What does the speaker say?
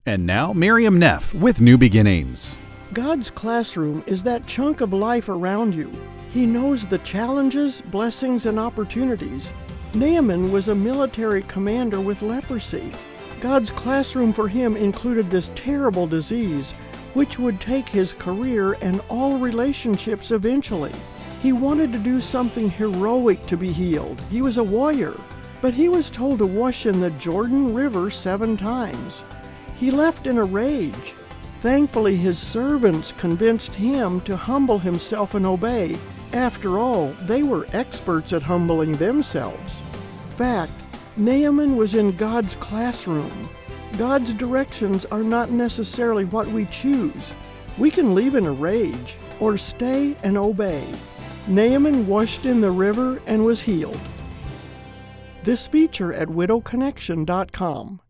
And now, Miriam Neff with New Beginnings. God's classroom is that chunk of life around you. He knows the challenges, blessings, and opportunities. Naaman was a military commander with leprosy. God's classroom for him included this terrible disease, which would take his career and all relationships eventually. He wanted to do something heroic to be healed. He was a warrior, but he was told to wash in the Jordan River 7 times. He left in a rage. Thankfully, his servants convinced him to humble himself and obey. After all, they were experts at humbling themselves. Fact, Naaman was in God's classroom. God's directions are not necessarily what we choose. We can leave in a rage or stay and obey. Naaman washed in the river and was healed. This feature at widowconnection.com.